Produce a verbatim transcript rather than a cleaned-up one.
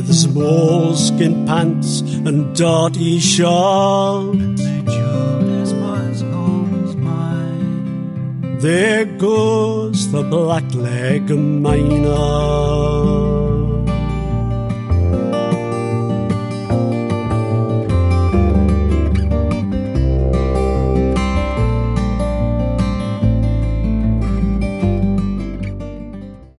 with moleskin pants and dirty shirt. Judas was always mine. There goes the blackleg miner.